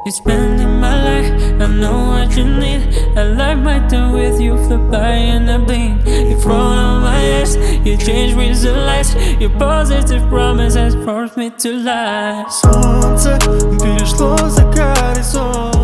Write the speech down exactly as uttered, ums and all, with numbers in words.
You're spending my life, I know what you need. I like my time with you, fly by in a blink. You fall on my ass, you change reason lights. Your positive promise has forced me to lie. Солнце перешло за горизонт.